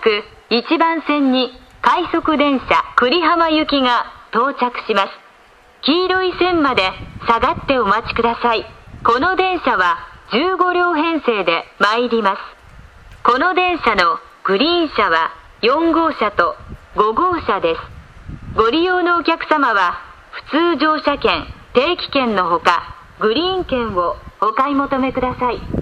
く1番線に快速電車久里浜行きが到着します。黄色い線まで下がってお待ちください。この電車は15両編成で参ります。この電車のグリーン車は4号車と5号車です。ご利用のお客様は普通乗車券、定期券のほかグリーン券をお買い求めください。